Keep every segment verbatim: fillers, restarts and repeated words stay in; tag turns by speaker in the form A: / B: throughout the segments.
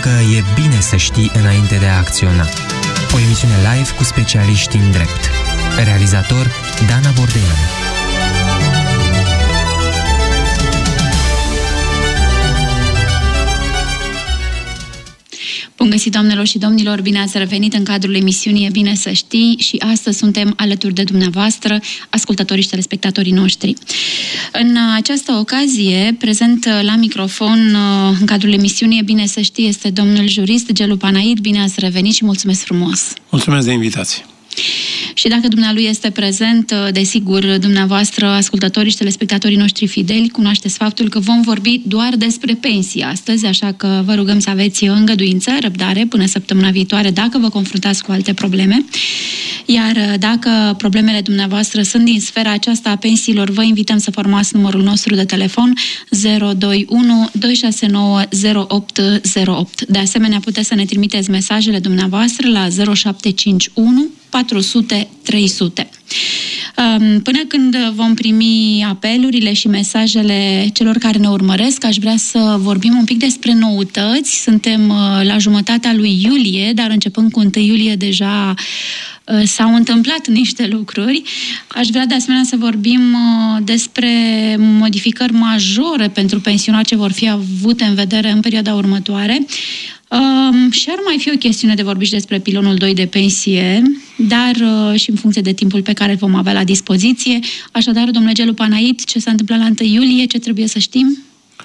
A: că e bine să știi înainte de a acționa. O emisiune live cu specialiști în drept. Realizator Dana Bordeanu.
B: Bun găsit, doamnelor și domnilor, bine ați revenit în cadrul emisiunii E Bine Să Știi și astăzi suntem alături de dumneavoastră, ascultătorii și telespectatorii noștri. În această ocazie, prezent la microfon în cadrul emisiunii E Bine Să Știi este domnul jurist Gelu Panaid. Bine ați revenit și mulțumesc frumos!
C: Mulțumesc de invitație!
B: Și dacă dumnealui este prezent, desigur, dumneavoastră, ascultătorii și telespectatorii noștri fideli, cunoașteți faptul că vom vorbi doar despre pensii astăzi, așa că vă rugăm să aveți îngăduință, răbdare până săptămâna viitoare dacă vă confruntați cu alte probleme. Iar dacă problemele dumneavoastră sunt din sfera aceasta a pensiilor, vă invităm să formați numărul nostru de telefon zero doi unu doi șase nouă zero opt zero opt. De asemenea, puteți să ne trimiteți mesajele dumneavoastră la zero șapte cinci unu patru sute trei sute. Până când vom primi apelurile și mesajele celor care ne urmăresc, aș vrea să vorbim un pic despre noutăți. Suntem la jumătatea lui iulie, dar începând cu întâi iulie deja s-au întâmplat niște lucruri. Aș vrea de asemenea să vorbim despre modificări majore pentru pensionari ce vor fi avute în vedere în perioada următoare. Um, și ar mai fi o chestiune de vorbit despre pilonul doi de pensie, dar uh, și în funcție de timpul pe care îl vom avea la dispoziție. Așadar, domnule Gelu Panaid, ce s-a întâmplat la întâi iulie, ce trebuie să știm?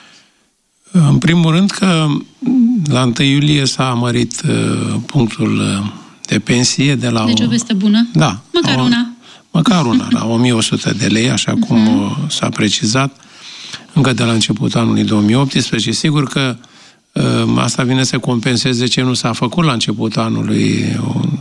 C: În primul rând că la întâi iulie s-a mărit uh, punctul de pensie de la...
B: Deci o veste bună?
C: Da.
B: Măcar
C: o,
B: una.
C: Măcar una, la o mie o sută de lei, așa uh-huh. cum uh, s-a precizat încă de la începutul anului două mii optsprezece. Sigur că asta vine să compenseze ce nu s-a făcut la începutul anului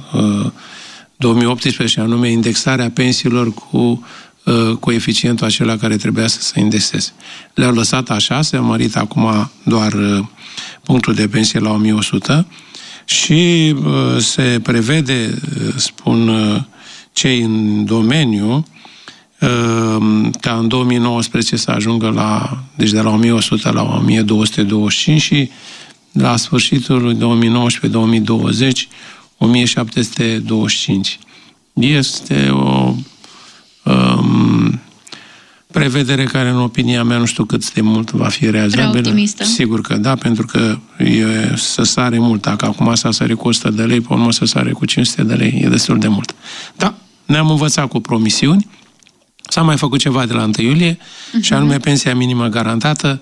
C: două mii optsprezece, anume indexarea pensiilor cu coeficientul acela care trebuia să se indexeze. Le-au lăsat așa, se-a mărit acum doar punctul de pensie la o mie o sută și se prevede, spun cei în domeniu, ca în două mii nouăsprezece să ajungă la, deci de la o mie o sută la o mie două sute douăzeci și cinci și la sfârșitul lui două mii nouăsprezece două mii douăzeci o mie șapte sute douăzeci și cinci. Este o um, prevedere care, în opinia mea, nu știu cât de mult va fi realizabilă. Sigur că da, pentru că e să sare mult. Dacă acum s-a sare cu o sută de lei, pe urmă să sare cu cinci sute de lei, e destul de mult. Da, ne-am învățat cu promisiuni. S-a mai făcut ceva de la întâi iulie, uh-huh. și anume pensia minimă garantată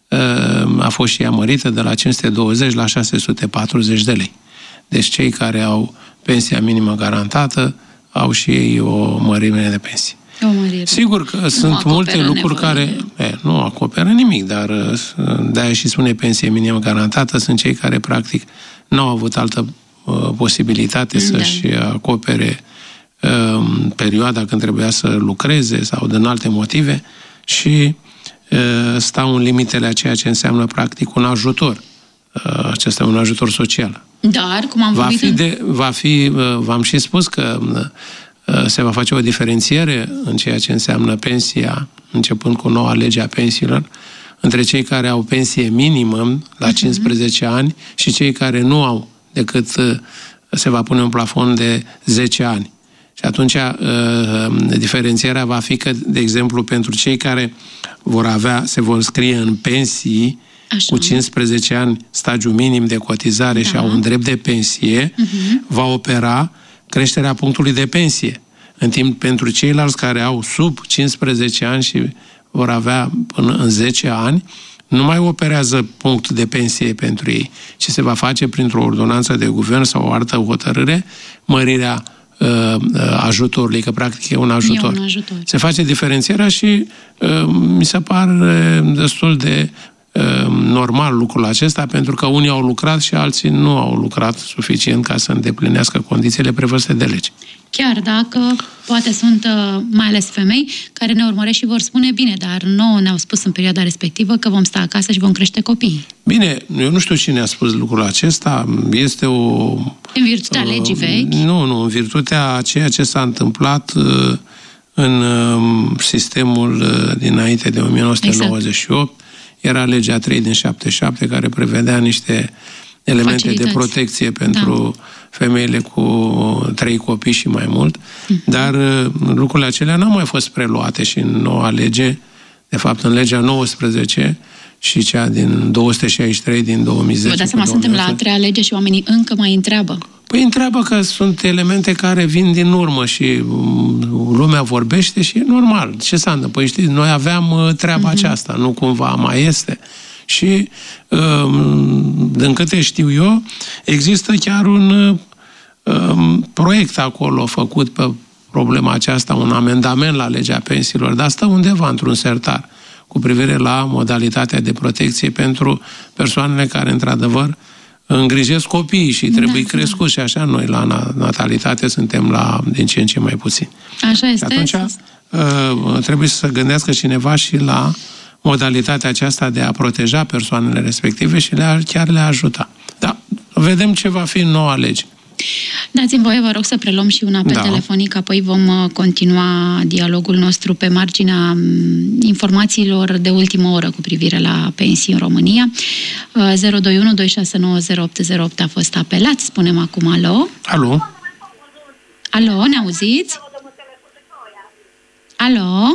C: a fost și ea mărită de la cinci sute douăzeci la șase sute patruzeci de lei. Deci cei care au pensia minimă garantată au și ei o mărire de pensie.
B: O mărire.
C: Sigur că nu sunt multe lucruri care e, nu acoperă nimic, dar de-aia și spune pensie minimă garantată, sunt cei care practic n-au avut altă uh, posibilitate da. să-și acopere perioada când trebuia să lucreze sau din alte motive și stau în limitele a ceea ce înseamnă practic un ajutor. Acesta e un ajutor social.
B: Dar, cum am
C: va
B: vorbit...
C: Fi de, va fi, v-am și spus că se va face o diferențiere în ceea ce înseamnă pensia, începând cu noua lege a pensiilor, între cei care au pensie minimă la cincisprezece uh-huh. ani și cei care nu au, decât se va pune un plafon de zece ani. Și atunci diferențierea va fi că, de exemplu, pentru cei care vor avea, se vor scrie în pensii Așa. cu cincisprezece ani stagiu minim de cotizare da. și au un drept de pensie, uh-huh. va opera creșterea punctului de pensie. În timp, pentru ceilalți care au sub cincisprezece ani și vor avea până în zece ani, nu mai operează punct de pensie pentru ei, ci se va face printr-o ordonanță de guvern sau o altă hotărâre, mărirea ajutorului, că practic e un ajutor.
B: E un ajutor.
C: Se face diferențierea și uh, mi se pare destul de uh, normal lucrul acesta, pentru că unii au lucrat și alții nu au lucrat suficient ca să îndeplinească condițiile prevăzute de lege.
B: Chiar dacă poate sunt mai ales femei care ne urmăresc și vor spune, bine, dar nouă ne-au spus în perioada respectivă că vom sta acasă și vom crește copii.
C: Bine, eu nu știu cine a spus lucrul acesta, este o...
B: În virtutea uh, legii vechi?
C: Nu, nu, în virtutea a ceea ce s-a întâmplat uh, în uh, sistemul uh, dinainte de o mie nouă sute nouăzeci și opt, exact. Era legea trei din șaptezeci și șapte care prevedea niște elemente
B: facilități
C: de protecție pentru da. femeile cu trei copii și mai mult, uh-huh. dar lucrurile acelea n-au mai fost preluate și în noua lege, de fapt în legea nouăsprezece și cea din două sute șaizeci și trei din două mii zece. Vă
B: dați seama, suntem la a treia lege și oamenii încă mai întreabă.
C: Păi întreabă că sunt elemente care vin din urmă și lumea vorbește și e normal. Ce s-a întâmplat? Păi știți, noi aveam treaba uh-huh. aceasta, nu cumva mai este. Și, din câte știu eu, există chiar un proiect acolo făcut pe problema aceasta, un amendament la legea pensiilor, dar stă undeva într-un sertar cu privire la modalitatea de protecție pentru persoanele care, într-adevăr, îngrijesc copiii și trebuie da, crescuți da. Și așa noi la natalitate suntem la din ce în ce mai puțin.
B: Așa este.
C: Și atunci trebuie să se gândească cineva și la modalitatea aceasta de a proteja persoanele respective și le, chiar le ajuta. Da, vedem ce va fi în noua lege.
B: Dați-mi voie, vă rog, să preluăm și un apel da. telefonic, apoi vom continua dialogul nostru pe marginea informațiilor de ultimă oră cu privire la pensii în România. zero doi unu doi șase nouă zero opt zero opt a fost apelat. Spunem acum alo.
C: Alo.
B: Alo, ne auziți? Alo.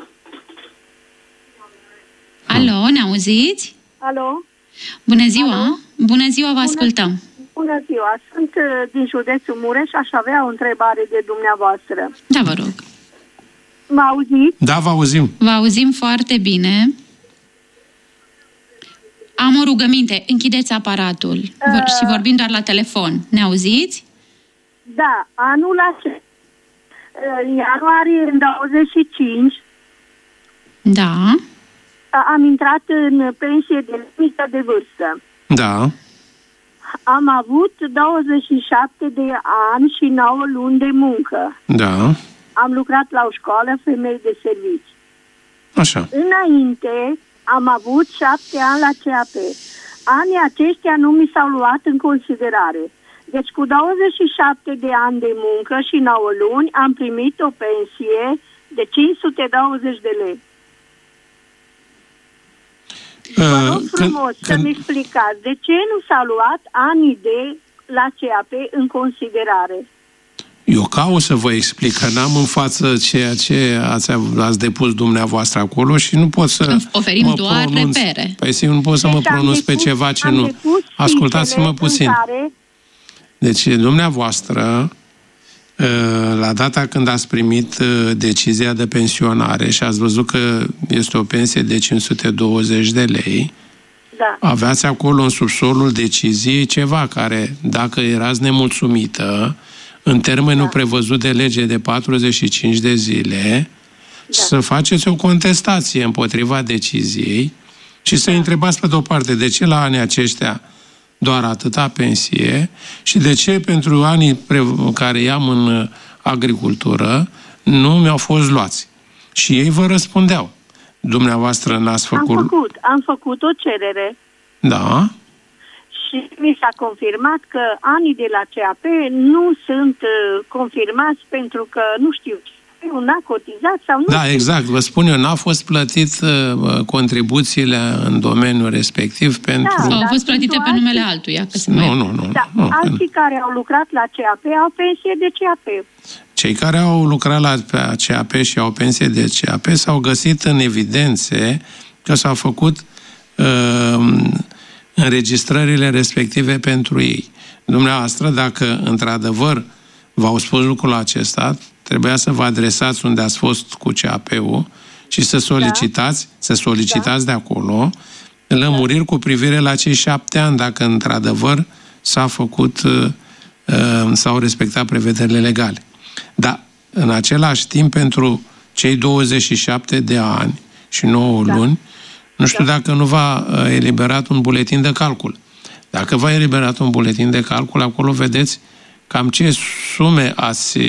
B: Alo, ne auziți?
D: Alo.
B: Bună ziua.
D: Alo?
B: Bună ziua, vă
D: Bună.
B: ascultăm.
D: Bună ziua, sunt din județul Mureș, aș avea o întrebare de dumneavoastră.
B: Da, vă rog.
D: Mă auziți?
C: Da, vă auzim.
B: Vă auzim foarte bine. Am o rugăminte, închideți aparatul uh, și vorbim doar la telefon. Ne auziți?
D: Da, anul acesta, în ianuarie în douăzeci și cinci,
B: da.
D: am intrat în pensie de limită de vârstă.
C: Da.
D: Am avut douăzeci și șapte de ani și nouă luni de muncă.
C: Da.
D: Am lucrat la o școală femei de servici.
C: Așa.
D: Înainte am avut șapte ani la C A P. Anii aceștia nu mi s-au luat în considerare. Deci cu douăzeci și șapte de ani de muncă și nouă luni am primit o pensie de cinci sute douăzeci de lei. Vă rog frumos uh, să-mi explicați de ce nu s-a luat anii de la C A P în considerare.
C: Eu caut să vă explic că n-am în față ceea ce ați, ați depus dumneavoastră acolo și nu pot să
B: oferim
C: mă
B: doar
C: pronunț.
B: repere.
C: Păi sigur, nu pot să deci mă pronunț depus, pe ceva ce nu. Ascultați-mă puțin. Care... Deci dumneavoastră, la data când ați primit decizia de pensionare și ați văzut că este o pensie de cinci sute douăzeci de lei,
D: da.
C: Aveați acolo în subsolul deciziei ceva care, dacă erați nemulțumită, în termenul da. prevăzut de lege de patruzeci și cinci de zile, da. să faceți o contestație împotriva deciziei și să da. întrebați pe de-o parte de ce la anii aceștia doar atâta pensie și de ce pentru anii care i-am în agricultură nu mi-au fost luați. Și ei vă răspundeau. Dumneavoastră n-ați făcut...
D: Am făcut, am făcut o cerere.
C: Da.
D: Și mi s-a confirmat că anii de la C A P nu sunt uh, confirmați pentru că, nu știu, n-a cotizat sau nu.
C: Da, exact. Vă spun eu, n-a fost plătit uh, contribuțiile în domeniul respectiv pentru...
B: Da, sau au fost plătite pe numele altuia. Că se
C: nu,
B: mai...
C: nu, nu,
D: da,
C: nu.
D: Alții care au lucrat la C A P au pensie de C A P.
C: Cei care au lucrat la C A P și au pensie de C A P s-au găsit în evidențe că s-au făcut uh, înregistrările respective pentru ei. Dumneavoastră, dacă într-adevăr v-au spus lucrul acesta, trebuia să vă adresați unde ați fost cu C A P-ul și să solicitați, da. să solicitați da. de acolo lămuriri da. cu privire la cei șapte ani, dacă într-adevăr s-a făcut, uh, s-au respectat prevederile legale. Dar, în același timp, pentru cei douăzeci și șapte de ani și nouă da. luni, nu știu da. dacă nu v-a eliberat un buletin de calcul. Dacă v-a eliberat un buletin de calcul, acolo vedeți cam ce sume ați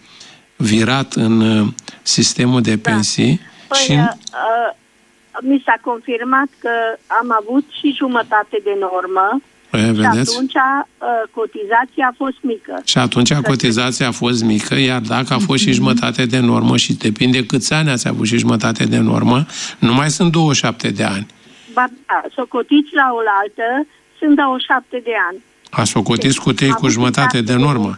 C: virat în sistemul de pensii.
D: Da.
C: Și...
D: Păi, uh, mi s-a confirmat că am avut și jumătate de normă.
C: Păi,
D: și
C: vedeți?
D: atunci uh, cotizația a fost mică.
C: Și atunci cotizația a fost mică, iar dacă a fost și jumătate de normă și depinde câți ani ați avut și jumătate de normă, nu mai sunt douăzeci și șapte de ani.
D: Ba da, să cotiți la oaltă, sunt douăzeci și șapte de ani.
C: A socotiți cu trei cu jumătate de normă?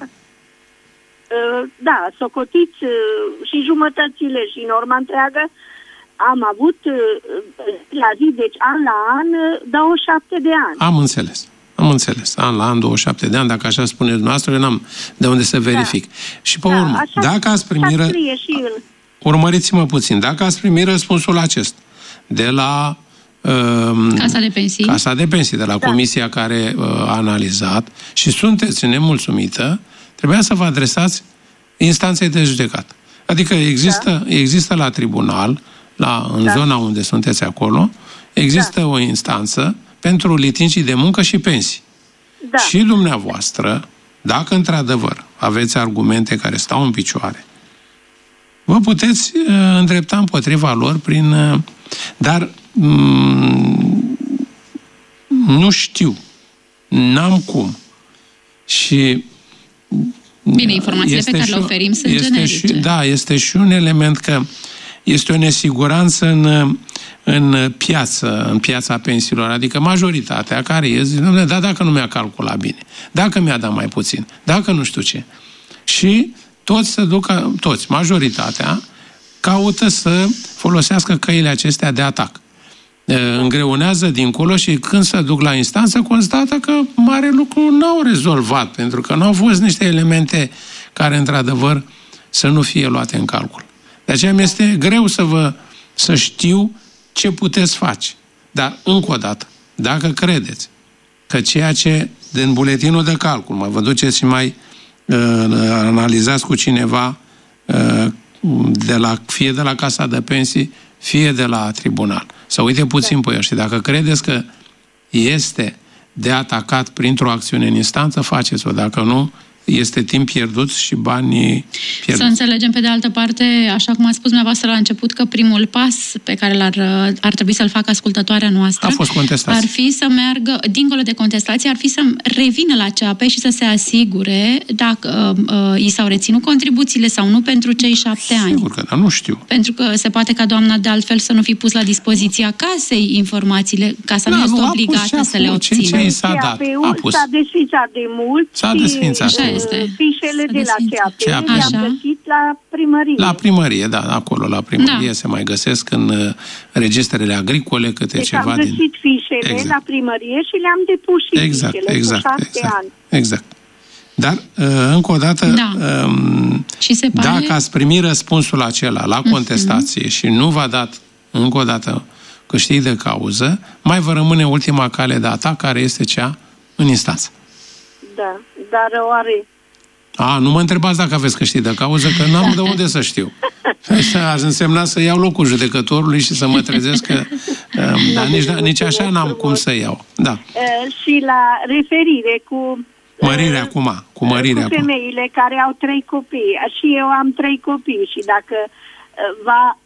D: Da, socotiți și jumătățile și norma întreagă. Am avut la zi, deci an la an, douăzeci și șapte de ani.
C: Am înțeles. Am înțeles. An la an, douăzeci și șapte de ani, dacă așa spuneți dumneavoastră, eu n-am de unde să verific. Da. Și pe da, urmă, așa, dacă ați primit... Ră... Urmăriți-mă puțin. Dacă ați primit răspunsul acesta de la... Uh,
B: Casa de Pensii.
C: Casa de Pensii, de la da. comisia care uh, a analizat și sunteți nemulțumită, trebuia să vă adresați instanței de judecată. Adică există, da. există la tribunal, la, în da. zona unde sunteți acolo, există da. o instanță pentru litigii de muncă și pensii. Da. Și dumneavoastră, dacă într-adevăr aveți argumente care stau în picioare, vă puteți uh, îndrepta împotriva lor prin... Uh, dar mm, nu știu, n-am cum. Și
B: bine, informațiile pe care le oferim sunt generice.
C: Și, da, este și un element că este o nesiguranță în, în piață, în piața pensiilor. Adică majoritatea care ies, da, dacă nu mi-a calculat bine, dacă mi-a dat mai puțin, dacă nu știu ce. Și toți se ducă, toți, majoritatea, caută să folosească căile acestea de atac. Îngreunează dincolo și când se duc la instanță, constată că mare lucru n-au rezolvat, pentru că n-au fost niște elemente care, într-adevăr, să nu fie luate în calcul. De aceea mi este greu să vă să știu ce puteți face. Dar, încă o dată, dacă credeți că ceea ce din buletinul de calcul, mai vă duceți și mai uh, analizați cu cineva uh, de la, fie de la Casa de Pensii, fie de la tribunal. Să uite puțin pe ăștia. Dacă credeți că este de atacat printr-o acțiune în instanță, faceți-o. Dacă nu, este timp pierdut și bani pierduți.
B: Să înțelegem pe de altă parte, așa cum a spus dumneavoastră la început, că primul pas pe care l-ar, ar trebui să-l facă ascultătoarea noastră
C: a fost contestație.
B: Ar fi să meargă, dincolo de contestație, ar fi să revină la C A P și să se asigure dacă uh, i s-au reținut contribuțiile sau nu pentru cei șapte ani.
C: Sigur că, dar nu știu.
B: Pentru că se poate ca doamna de altfel să nu fi pus la dispoziția casei informațiile, casa da, nu este obligată să le obțină.
C: Ce, ce s-a dat? A pus.
D: S-a desfințat de mult.
C: S-a desfințat.
D: Fișele de la C A P le-am găsit la primărie.
C: La primărie, da, acolo, la primărie da. se mai găsesc în uh, registrele agricole câte
D: deci
C: ceva din...
D: Deci am găsit din... fișele exact. la primărie și le-am depus și
C: exact,
D: fișele
C: exact,
D: cu șapte
C: exact,
D: ani.
C: Exact. Dar, uh, încă o dată,
B: da.
C: um,
B: și se pare...
C: dacă ați primit răspunsul acela la contestație uh-huh. și nu v-a dat, încă o dată, câștig de cauză, mai vă rămâne ultima cale de atac, care este cea în instanță.
D: Da, dar oare...
C: A, nu mă întrebați dacă aveți câștig de cauză, că n-am de unde să știu. Asta ar însemna să iau locul judecătorului și să mă trezesc că... Um, dar nici, nici așa n-am cum să iau. Da.
D: Uh, și la referire cu...
C: Mărirea uh, acum, cu mărirea
D: cu femeile acum. Care au trei copii. Și eu am trei copii și dacă uh, va...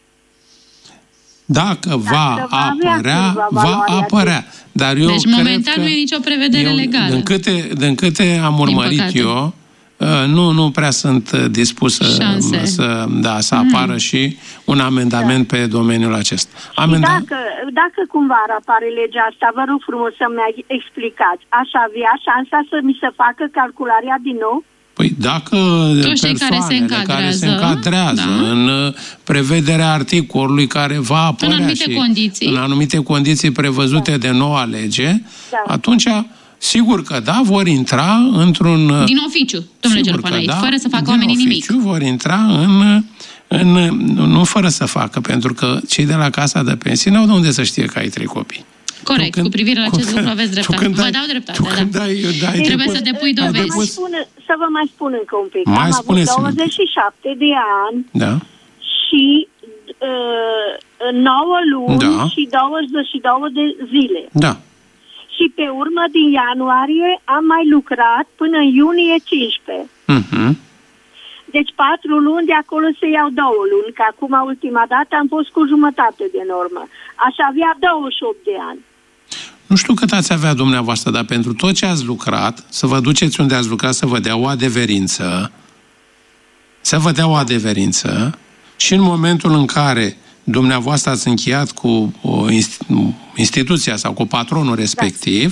C: Dacă, dacă va, va apărea, va apărea. Dar eu
B: deci, momentan nu e nicio prevedere
C: eu,
B: legală.
C: Din câte, din câte am urmărit eu, nu, nu prea sunt dispus să, să, da, să apară mm. și un amendament da. pe domeniul acesta. Amenda...
D: Dacă, dacă cumva ar apare legea asta, vă rog frumos să-mi explicați. Aș avea șansa să mi se facă calcularea din nou?
C: Păi dacă persoanele care se încadrează, care se încadrează da. în prevederea articolului care va apărea
B: în anumite
C: și
B: condiții.
C: în anumite condiții prevăzute da. de noua lege, da. atunci sigur că da, vor intra într-un...
B: Din oficiu, domnule Gerpanait, da, fără să facă oamenii nimic.
C: Din oficiu vor intra în, în... Nu fără să facă, pentru că cei de la Casa de Pensii n-au de unde să știe că ai trei copii.
B: Corect, când, cu privire la acest lucru aveți dreptate. Vă dau dreptate, da.
C: Dai, dai,
B: trebuie
C: depus,
B: să depui dovezi.
D: Depus, să vă mai spun încă un pic.
C: Mai
D: Am avut douăzeci și șapte de ani
C: da.
D: și uh, nouă luni da. și douăzeci și două de zile.
C: Da.
D: Și pe urmă, din ianuarie, am mai lucrat până în iunie cincisprezece.
C: Mhm.
D: Deci patru luni, de acolo se iau două luni, că acum ultima dată am fost cu jumătate de normă. Aș avea douăzeci și opt de ani.
C: Nu știu cât ați avea dumneavoastră, dar pentru tot ce ați lucrat, să vă duceți unde ați lucrat, să vă dea o adeverință, să vă dea o adeverință și în momentul în care dumneavoastră ați încheiat cu o instituția sau cu patronul respectiv, da.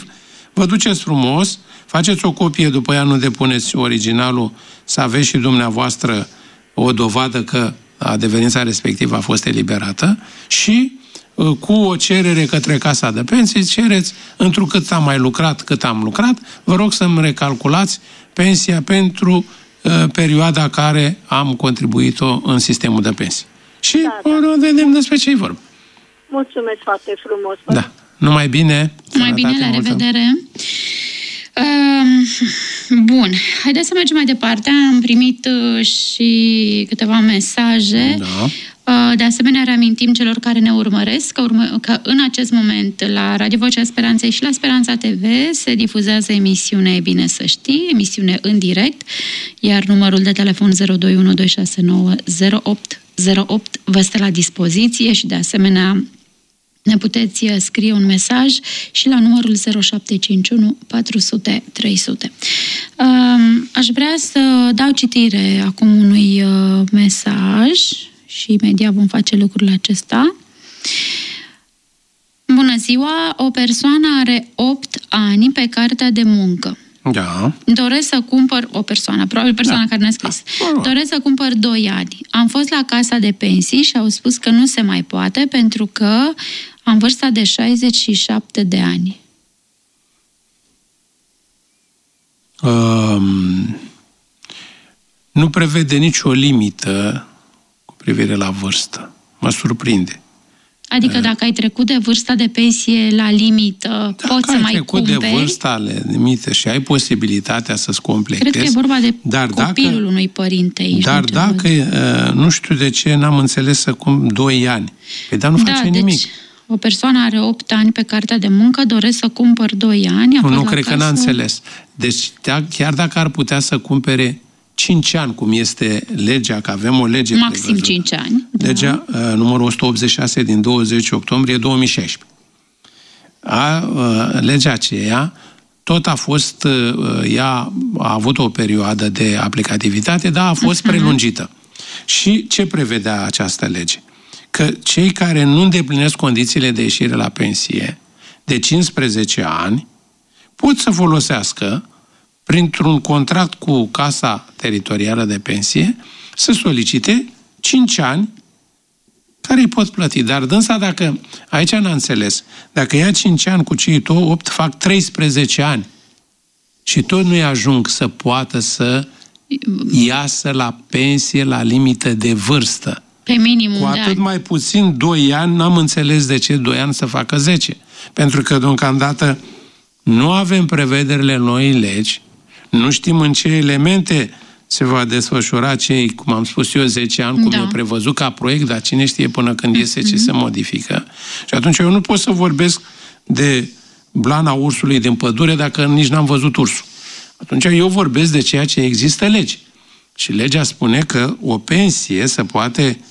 C: vă duceți frumos, faceți o copie, după ea nu depuneți originalul, să aveți și dumneavoastră o dovadă că adeverința respectivă a fost eliberată și cu o cerere către Casa de Pensii, cereți, întrucât am mai lucrat, cât am lucrat, vă rog să-mi recalculați pensia pentru uh, perioada care am contribuit-o în sistemul de pensii. Și da, da. vedem despre ce-i vorba.
D: Mulțumesc foarte frumos.
C: Da. Numai bine.
B: Numai bine, la
C: multă.
B: revedere. Uh, bun, haideți să mergem mai departe. Am primit uh, și câteva mesaje.
C: Da.
B: Uh, de asemenea, reamintim celor care ne urmăresc că, urmă, că în acest moment la Radio Vocea Speranței și la Speranța T V se difuzează emisiune E Bine Să Știi, emisiune în direct, iar numărul de telefon zero doi unu doi șase nouă zero opt zero opt vă stă la dispoziție și de asemenea ne puteți scrie un mesaj și la numărul zero șapte cinci unu patru zero zero trei zero zero. Aș vrea să dau citire acum unui mesaj și imediat vom face lucrul acesta. Bună ziua! O persoană are opt ani pe cartea de muncă.
C: Da.
B: Doresc să cumpăr, o persoană, probabil persoana da. care ne-a scris. Da. Doresc să cumpăr doi ani. Am fost la Casa de Pensii și au spus că nu se mai poate pentru că am vârsta de șaizeci și șapte de ani.
C: Um, nu prevede nicio limită cu privire la vârstă. Mă surprinde.
B: Adică dacă ai trecut de vârsta de pensie la limită, dacă poți să mai cumperi...
C: Dacă ai trecut de vârsta la limită și ai posibilitatea să-ți completezi...
B: Cred că e vorba de
C: dar
B: copilul
C: dacă,
B: unui părinte aici.
C: Dar dacă, nu știu de ce, n-am înțeles să cum doi ani. Păi dar nu
B: da,
C: face
B: deci,
C: nimic.
B: O persoană are opt ani pe cartea de muncă, doresc să cumpăr doi ani...
C: Nu, nu cred casă... că n-a înțeles. Deci chiar dacă ar putea să cumpere cinci ani, cum este legea, că avem o lege
B: maxim
C: prevăzută.
B: cinci ani.
C: Legea da. uh, numărul o sută optzeci și șase din douăzeci octombrie două mii șaisprezece. A, uh, legea aceea tot a fost, uh, ea a avut o perioadă de aplicativitate, dar a fost uh-huh. prelungită. Și ce prevedea această lege? Că cei care nu îndeplinesc condițiile de ieșire la pensie de cincisprezece ani pot să folosească printr-un contract cu Casa Teritorială de Pensie, să solicite cinci ani care îi pot plăti. Dar dânsa, dacă, aici n-a înțeles, dacă ia cinci ani cu cei opt, fac treisprezece ani și tot nu-i ajung să poată să iasă la pensie la limită de vârstă.
B: Pe minimum
C: cu atât
B: de ani.
C: mai puțin doi ani, n-am înțeles de ce doi ani să facă zece. Pentru că, deocamdată, nu avem prevederile noi legi, nu știm în ce elemente se va desfășura cei, cum am spus eu, zece ani, cum da. e prevăzut ca proiect, dar cine știe până când iese ce se modifică. Și atunci eu nu pot să vorbesc de blana ursului din pădure dacă nici n-am văzut ursul. Atunci eu vorbesc de ceea ce există legi. Și legea spune că o pensie se poate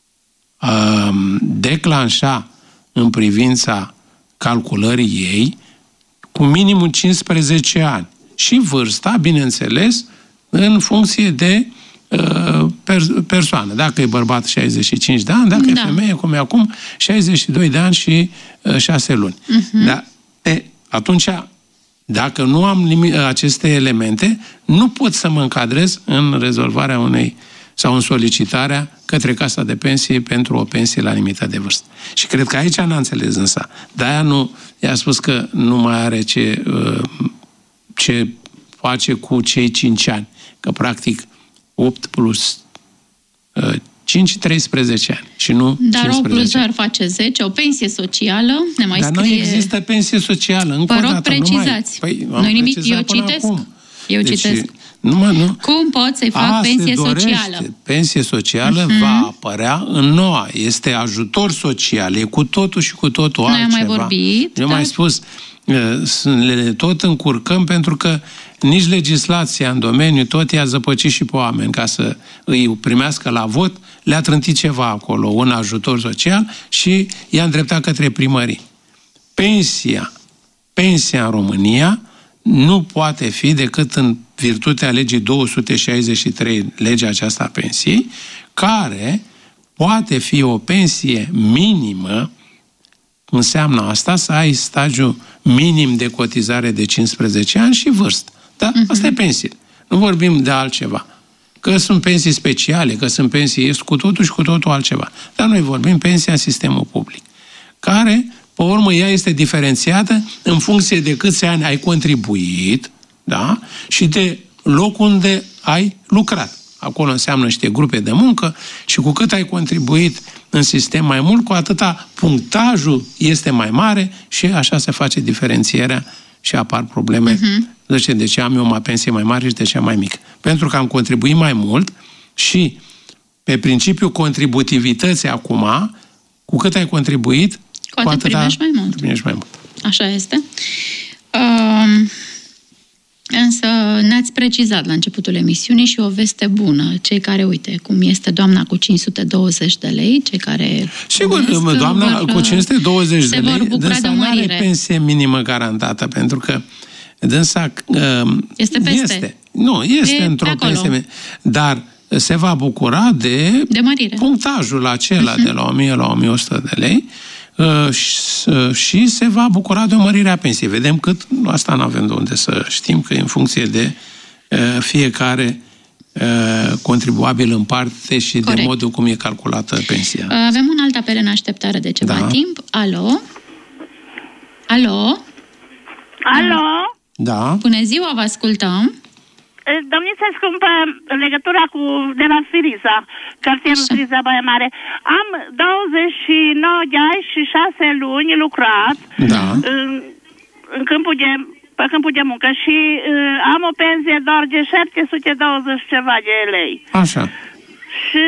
C: um, declanșa în privința calculării ei cu minimum cincisprezece ani. Și vârsta, bineînțeles, în funcție de uh, per- persoană. Dacă e bărbat, șaizeci și cinci de ani, dacă da. e femeie, cum e acum, șaizeci și doi de ani și uh, șase luni. Uh-huh. Da? E, atunci, dacă nu am lim- aceste elemente, nu pot să mă încadrez în rezolvarea unei sau în solicitarea către Casa de Pensii pentru o pensie la limită de vârstă. Și cred că aici n-a înțeles însă. De-aia nu, i-a spus că nu mai are ce... Uh, ce face cu cei cinci ani. Că, practic, opt plus uh, cinci, treisprezece ani. Și nu
B: Dar
C: cincisprezece.
B: opt plus ar face zece, o pensie socială, ne mai
C: Dar
B: scrie...
C: nu există pensie socială. Încă
B: Vă rog,
C: o dată,
B: precizați.
C: Păi,
B: nu nimic, eu citesc.
C: Acum.
B: Eu
C: deci,
B: citesc.
C: Numai, nu.
B: Cum pot să-i fac
C: A,
B: pensie
C: dorește.
B: socială?
C: Pensie socială uh-huh. va apărea în noua. Este ajutor social. E cu totul și cu totul
B: Noi
C: altceva.
B: am mai vorbit.
C: Eu
B: dar...
C: mai spus, le tot încurcăm pentru că nici legislația în domeniu tot i-a zăpăcit și pe oameni ca să îi primească la vot, le-a trântit ceva acolo, un ajutor social și i-a îndreptat către primării. Pensia, pensia în România nu poate fi decât în virtutea legii două sute șaizeci și trei, legea aceasta a pensiei, care poate fi o pensie minimă înseamnă asta să ai stagiul minim de cotizare de cincisprezece ani și vârstă. Da? Uh-huh. Asta e pensie. Nu vorbim de altceva. Că sunt pensii speciale, că sunt pensii, este cu totul și cu totul altceva. Dar noi vorbim pensia în sistemul public, care, pe urmă, ea este diferențiată în funcție de câți ani ai contribuit, da? Și de locul unde ai lucrat. Acolo înseamnă niște grupe de muncă și cu cât ai contribuit în sistem mai mult, cu atâta punctajul este mai mare și așa se face diferențierea și apar probleme. Uh-huh. De ce? De ce am eu o pensie mai mare și de ce am mai mică? Pentru că am contribuit mai mult și pe principiul contributivității acum, cu cât ai contribuit,
B: cu, cu atât primești mai mult.
C: primești mai mult.
B: Așa este. Um... Însă ne-ați precizat la începutul emisiunii și o veste bună. Cei care, uite, cum este doamna cu cinci sute douăzeci de lei, cei care...
C: Sigur, doamna vor, cu cinci sute douăzeci de lei, dânsa nu are pensie minimă garantată, pentru că dânsa...
B: Este peste.
C: Este. Nu, este e într-o pensie, dar se va bucura de,
B: de mărire.
C: Punctajul acela uh-huh. de la o mie la o mie o sută de lei, și se va bucura de o mărire a pensiei. Vedem cât, asta nu avem de unde să știm, că în funcție de fiecare contribuabil în parte și Corect. De modul cum e calculată pensia.
B: Avem un alt apel în așteptare de ceva
C: da.
B: timp. Alo? Alo?
E: Alo?
C: Da.
B: Bună ziua, vă ascultăm.
E: Domniță scumpă, în legătura cu de la Sfiriza, cartierul Sfiriza Baia Mare, am douăzeci și nouă de ani și șase luni lucrat
C: da.
E: în, în câmpul de, pe câmpul de muncă și uh, am o pensie doar de șapte sute douăzeci ceva de lei.
C: Așa.
E: Și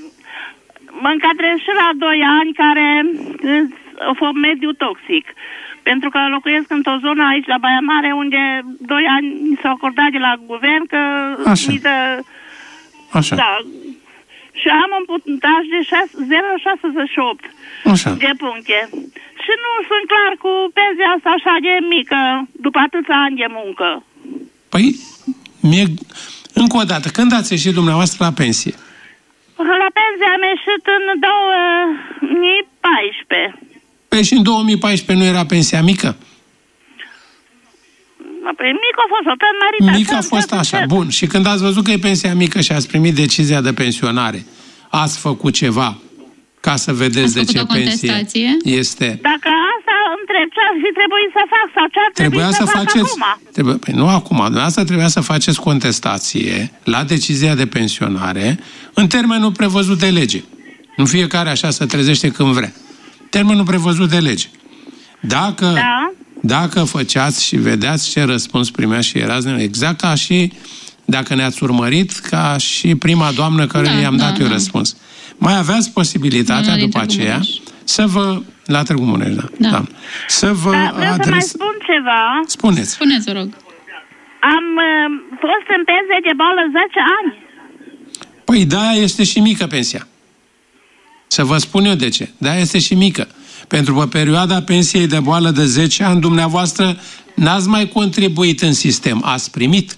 E: mă încadrez și la doi ani care au fost mediu toxic. Pentru că locuiesc într-o zonă aici, la Baia Mare, unde doi ani mi s-au acordat de la guvern că mi dă...
C: Așa.
E: Da. Și am un punctaj de zero virgulă șaizeci și opt
C: Așa.
E: de puncte. Și nu sunt clar cu pensia asta așa de mică, după atâția ani de muncă.
C: Păi, mie... încă o dată, când ați ieșit dumneavoastră la pensie?
E: La pensie am ieșit în două mii paisprezece.
C: Păi și în două mii paisprezece nu era pensia mică?
E: Păi mică a fost, o tot mărită.
C: Mică a fost așa, bun. Și când ați văzut că e pensia mică și ați primit decizia de pensionare, ați făcut ceva ca să vedeți de ce pensie este...
E: Dacă asta întreb, ce ar fi trebuit să fac sau ce ar trebui
C: trebuia
E: să,
C: să
E: fac
C: faceți,
E: acum?
C: Trebuie, păi nu acum, dumneavoastră trebuia să faceți contestație la decizia de pensionare în termenul prevăzut de lege. Nu fiecare așa se trezește când vrea. Termenul prevăzut de lege. Dacă,
E: da.
C: dacă făceați și vedeați ce răspuns primeați și erați exact ca și dacă ne-ați urmărit, ca și prima doamnă care da, i-am da, dat da. eu răspuns. Mai aveați posibilitatea după aceea Mureș. să vă... La Târgu Mureș, da.
B: da.
C: da. Să vă
E: da, vreau
C: adres...
E: să mai spun ceva.
C: Spuneți.
B: Spuneți, vă rog.
E: Am uh, fost în pensie de boală zece ani.
C: Păi de-aia este și mică pensia. Să vă spun eu de ce. De-aia este și mică. Pentru că perioada pensiei de boală de zece ani, dumneavoastră n-ați mai contribuit în sistem, ați primit.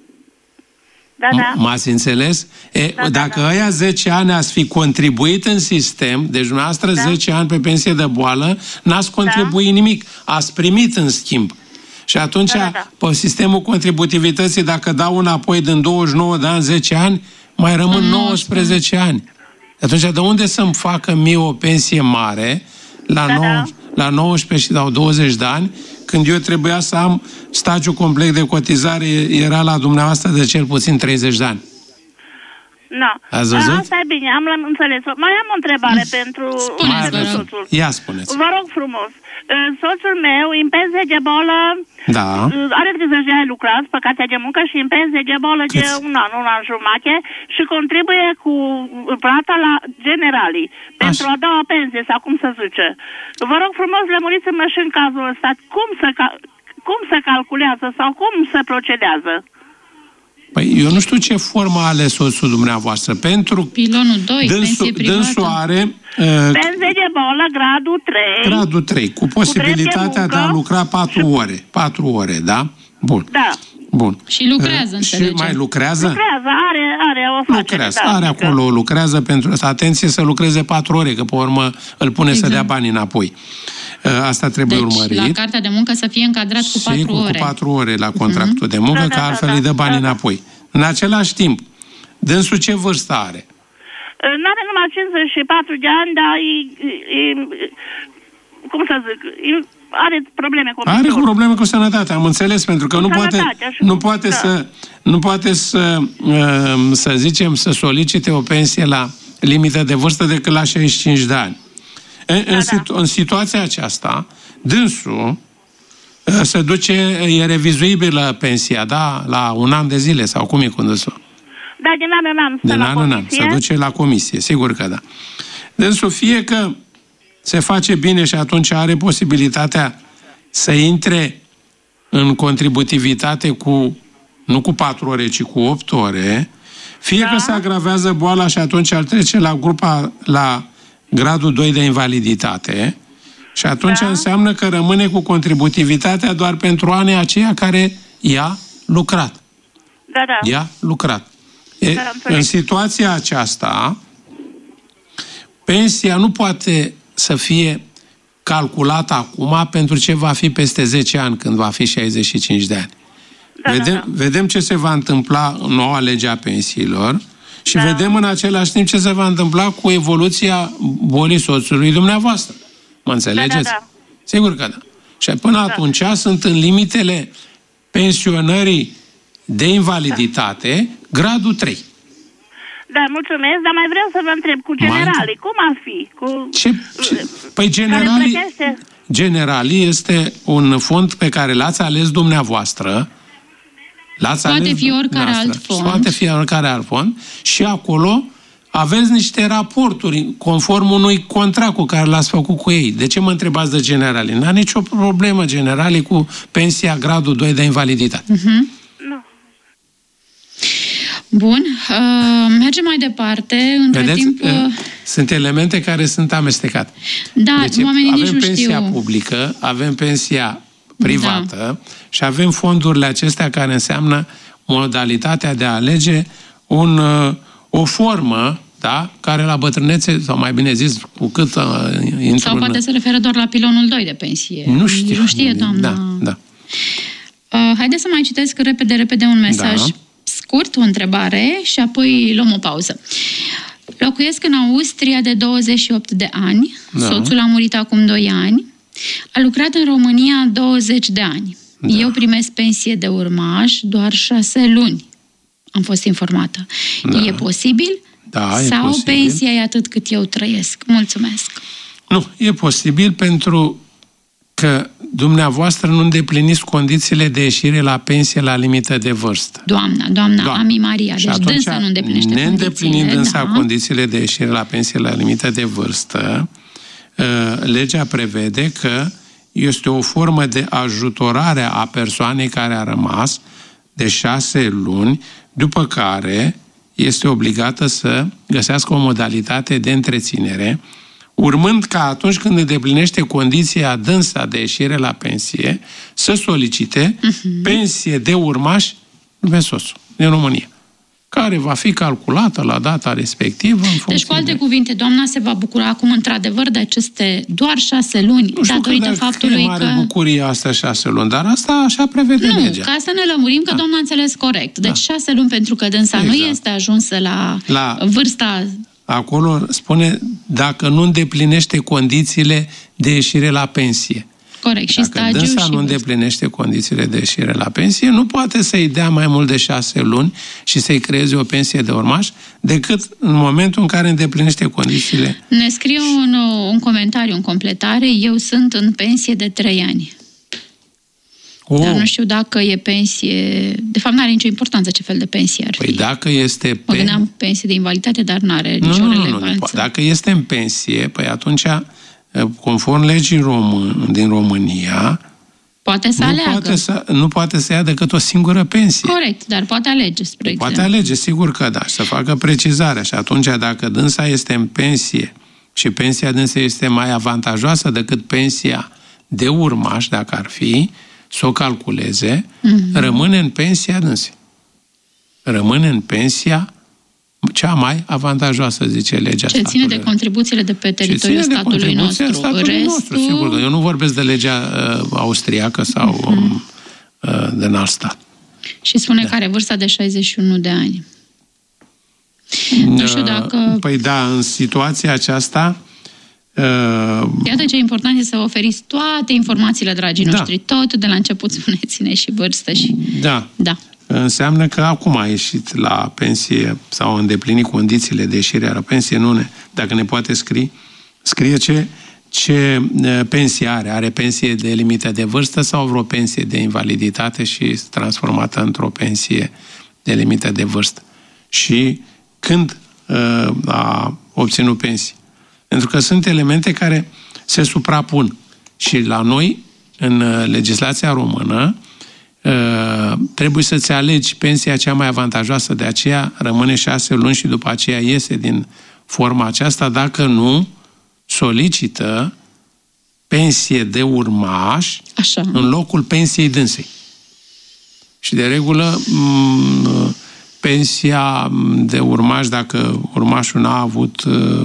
E: Da, da.
C: M-ați înțeles? E,
E: da,
C: dacă
E: da, da.
C: ăia zece ani ați fi contribuit în sistem, deci dumneavoastră da. zece ani pe pensie de boală, n-ați contribuit da. nimic. Ați primit în schimb. Și atunci, da, da, da. pe sistemul contributivității, dacă dau înapoi din douăzeci și nouă de ani, zece ani, mai rămân nouăsprezece ani. Atunci, de unde să-mi facă mie o pensie mare la,
E: da,
C: nouă,
E: da.
C: la nouăsprezece sau douăzeci de ani, când eu trebuia să am stagiu complet de cotizare, era la dumneavoastră de cel puțin treizeci de ani.
E: Nu.
C: Ați văzut?
E: Asta e bine, am înțeles. Mai am o întrebare pentru, pentru soțul.
C: Ia spuneți.
E: Vă rog frumos. Soțul meu, în pensie de bolă,
C: da.
E: are treizeci de ani lucrat pe cartea de muncă și în pensie de bolă de un an, un an jumate și contribuie cu plata la generalii pentru a doua pensie sau cum să zice. Vă rog frumos, lămuriți-mă și în cazul ăsta cum se, cum se calculează sau cum se procedează.
C: Păi eu nu știu ce formă a ales soțul dumneavoastră. Pentru
B: pilonul doi,
C: dânsul,
B: pensie privată.
C: Dânsul are... Uh,
E: pensie de bolă, gradul trei.
C: Gradul trei, cu posibilitatea de, de a lucra patru ore. patru ore, da? Bun.
E: Da.
C: Bun.
B: Și lucrează,
C: uh, Și mai lucrează?
E: Lucrează, are, are o afacere.
C: Lucrează,
E: da,
C: are acolo, lucrează pentru... Atenție să lucreze patru ore, că pe urmă îl pune exact. să dea bani înapoi. Asta trebuie
B: deci,
C: urmărit.
B: la cartea de muncă să fie încadrat cu patru
C: Sigur,
B: ore.
C: cu patru ore la contractul uh-huh. de muncă,
E: Da,
C: că
E: da,
C: altfel
E: da,
C: îi dă banii
E: da, da.
C: înapoi. În același timp, dânsul ce vârstă are?
E: N-are numai cincizeci și patru de ani, dar e, e, cum să zic, e, are probleme cu
C: Are cu probleme cu sănătatea, am înțeles, pentru că
E: cu
C: nu poate, nu poate
E: da.
C: să, nu poate să, să zicem, să solicite o pensie la limită de vârstă decât la șaizeci și cinci de ani. În, da, în, situ- da. în situația aceasta, dânsul se duce, e revizuibilă pensia, da? La un an de zile, sau cum e condus-o?
E: Da, din an în an.
C: Din an în an, se duce la comisie, sigur că da. Dânsul fie că se face bine și atunci are posibilitatea să intre în contributivitate cu, nu cu patru ore, ci cu opt ore, fie da. că se agravează boala și atunci ar trece la grupa, la gradul doi de invaliditate și atunci da. înseamnă că rămâne cu contributivitatea doar pentru anii aceia care i-a lucrat.
E: Da, da.
C: I-a lucrat. E, în situația aceasta, pensia nu poate să fie calculată acum pentru ce va fi peste zece ani, când va fi șaizeci și cinci de ani.
E: Da,
C: vedem,
E: da, da.
C: vedem ce se va întâmpla în noua lege a pensiilor și
E: da.
C: vedem în același timp ce se va întâmpla cu evoluția bolii soțului dumneavoastră. Mă înțelegeți?
E: Da, da, da.
C: Sigur că da. Și până
E: da.
C: atunci sunt în limitele pensionării de invaliditate, da. gradul trei.
E: Da, mulțumesc, dar mai vreau să vă întreb, cu generalii, cum ar fi? Cu...
C: Ce, ce? Păi generalii, generalii este un fond pe care l-ați ales dumneavoastră. L-ați
B: Poate
C: ales
B: fi oricare alt fond.
C: Poate fi oricare alt fond. Și acolo aveți niște raporturi conform unui contract cu care l-ați făcut cu ei. De ce mă întrebați de generalii? N-a nicio problemă generalii cu pensia gradul doi de invaliditate.
B: Uh-huh.
E: Nu.
B: Bun, uh, mergem mai departe. Între
C: Vedeți?
B: timp, uh...
C: Sunt elemente care sunt amestecate.
B: Da,
C: deci,
B: oamenii nici
C: avem
B: nu
C: pensia
B: știu.
C: publică, avem pensia privată
B: Da.
C: și avem fondurile acestea care înseamnă modalitatea de a alege un, o formă, da, care la bătrânețe, sau mai bine zis, cu cât uh, intru
B: Sau poate
C: în...
B: se referă doar la pilonul doi de pensie.
C: Nu știu.
B: Nu știe, doamna.
C: Da, da.
B: Uh, haideți să mai citesc repede, repede un mesaj
C: Da.
B: scurt, o întrebare și apoi luăm o pauză. Locuiesc în Austria de douăzeci și opt de ani.
C: Da.
B: Soțul a murit acum doi ani. A lucrat în România douăzeci de ani.
C: Da.
B: Eu primesc pensie de urmaș doar șase luni. Am fost informată.
C: Da.
B: E posibil?
C: Da, e
B: Sau
C: posibil.
B: pensia e atât cât eu trăiesc? Mulțumesc.
C: Nu, e posibil pentru că dumneavoastră nu îndepliniți condițiile de ieșire la pensie la limită de vârstă.
B: Doamna, doamna,
C: Doamna.
B: Ami Maria,
C: Și
B: deci
C: atunci,
B: dânsa nu îndeplinește
C: ne îndeplinind
B: condițiile,
C: însă
B: da.
C: condițiile de ieșire la pensie la limită de vârstă, legea prevede că este o formă de ajutorare a persoanei care a rămas de șase luni, după care este obligată să găsească o modalitate de întreținere, urmând ca atunci când îndeplinește condiția dânsa de ieșire la pensie, să solicite uh-huh. pensie de urmaș pe soțul din România, care va fi calculată la data respectivă. În funcție
B: Deci, cu alte
C: de...
B: cuvinte, doamna se va bucura acum, într-adevăr, de aceste doar șase luni,
C: nu știu
B: datorită
C: cât de
B: faptului
C: mare
B: că...
C: bucurie asta șase luni, dar asta așa prevede
B: Nu,
C: legea.
B: ca să ne lămurim că
C: Da.
B: doamna a înțeles corect. Deci
C: Da.
B: șase luni pentru că dânsa
C: Exact.
B: nu este ajunsă la,
C: La-
B: vârsta...
C: Acolo spune dacă nu îndeplinește condițiile de ieșire la pensie.
B: Corect, și
C: Dacă
B: stagiu
C: dânsa
B: și
C: nu
B: vârstă.
C: îndeplinește condițiile de ieșire la pensie, nu poate să-i dea mai mult de șase luni și să-i creeze o pensie de urmaș, decât în momentul în care îndeplinește condițiile.
B: Ne scrie un, un comentariu în completare, eu sunt în pensie de trei ani.
C: Oh,
B: Dar nu știu dacă e pensie... De fapt, nu are nicio importanță ce fel de pensie ar fi.
C: păi dacă este...
B: Mă
C: Pe...
B: gândeam pensie de invaliditate, dar nu are
C: Nu,
B: nicio
C: nu, nu,
B: relevanță.
C: nu. Dacă este în pensie, păi atunci, conform legii român, din România,
B: Poate să
C: nu
B: aleagă.
C: poate să, nu poate să ia decât o singură pensie.
B: Corect, dar poate alege, spre
C: Poate
B: exemplu.
C: alege, sigur că da, să facă precizarea. Și atunci, dacă dânsa este în pensie și pensia dânsa este mai avantajoasă decât pensia de urmaș, dacă ar fi, să o calculeze, mm-hmm. rămâne în pensia dânsei. Rămâne în pensia cea mai avantajoasă, zice legea
B: Ce ține de contribuțiile de pe teritoriul statului nostru.
C: statului Restul... nostru, sigur. Eu nu vorbesc de legea uh, austriacă sau uh-huh. uh, de alt stat.
B: Și spune da. că are vârsta de șaizeci și unu de ani. Uh, nu știu dacă...
C: Păi da, în situația aceasta... Uh,
B: Iată ce important este să oferiți toate informațiile, dragii noștri. Da. Tot de la început spuneți-ne și vârstă și...
C: Da.
B: Da.
C: Înseamnă că acum a ieșit la pensie sau a îndeplinit condițiile de ieșire la pensie, nu ne, dacă ne poate scrie, scrie ce, ce pensie are. Are pensie de limită de vârstă sau vreo pensie de invaliditate și transformată într-o pensie de limită de vârstă. Și când uh, a obținut pensie. Pentru că sunt elemente care se suprapun. Și la noi, în legislația română, trebuie să-ți alegi pensia cea mai avantajoasă, de aceea rămâne șase luni și după aceea iese din forma aceasta, dacă nu solicită pensie de urmaș
B: Așa.
C: în locul pensiei dânsei. Și de regulă pensia de urmaș, dacă urmașul n-a avut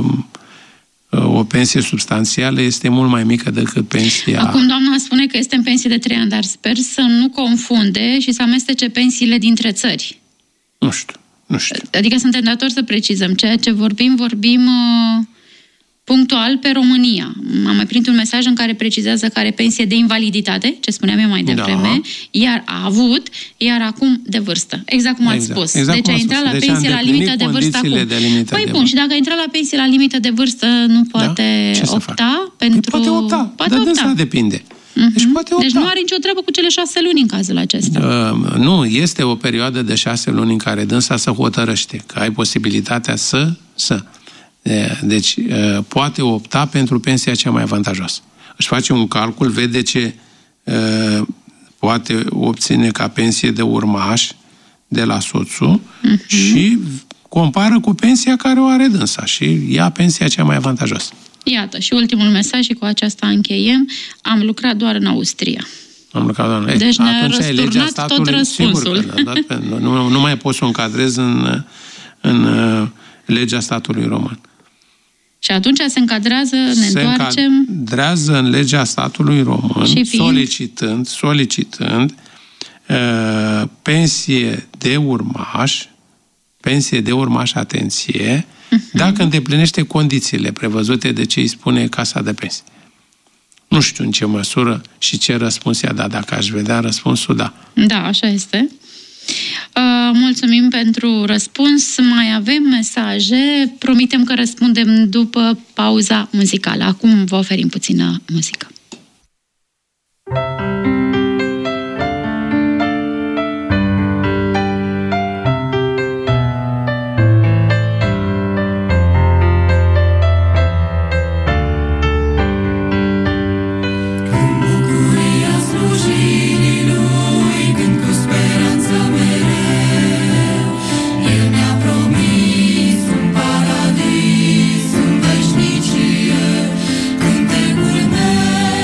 C: o pensie substanțială, este mult mai mică decât pensia...
B: Acum doamna spune că este în pensie de trei ani, dar sper să nu confunde și să amestece pensiile dintre țări.
C: Nu știu, nu știu.
B: Adică suntem datori să precizăm. Ceea ce vorbim, vorbim uh, punctual pe România. Am mai primit un mesaj în care precizează că are pensie de invaliditate, ce spuneam eu mai devreme, da. iar a avut, iar acum de vârstă. Exact cum ați
C: exact.
B: spus.
C: Exact
B: deci a intrat la
C: deci
B: pensie la limită de vârstă acum.
C: De limită
B: păi
C: de
B: bun, și dacă a intrat la pensie la limită de vârstă, nu poate da? opta pentru...
C: Păi poate opta,
B: poate
C: dar
B: opta.
C: depinde.
B: Uh-huh.
C: Deci poate opta.
B: Deci nu are nicio treabă cu cele șase luni în cazul acesta.
C: Uh, nu, este o perioadă de șase luni în care dânsa să hotărăște, că ai posibilitatea să, să. Deci poate opta pentru pensia cea mai avantajoasă. Își face un calcul, vede ce uh, poate obține ca pensie de urmaș de la soțul uh-huh. și compară cu pensia care o are dânsa și ia pensia cea mai avantajoasă.
B: Iată, și ultimul mesaj și cu aceasta încheiem. Am lucrat doar în Austria.
C: Am lucrat doar în Austria.
B: Deci ne-a răsturnat tot răspunsul.
C: Sigur că, da, da, nu, nu mai pot să o încadrez în, în legea statului român.
B: Și atunci se încadrează, ne
C: se
B: întoarcem...
C: Se încadrează în legea statului român,
B: și fiind...
C: solicitând, solicitând uh, pensie de urmaș, pensie de urmaș, atenție, uh-huh. dacă îndeplinește condițiile prevăzute de ce îi spune Casa de Pensii. Nu știu în ce măsură și ce răspuns i-a dat. Dacă aș vedea răspunsul, da.
B: Da, așa este. Uh, mulțumim pentru răspuns. Mai avem mesaje. Promitem că răspundem după pauza muzicală. Acum vă oferim puțină muzică.
F: Cântecul meu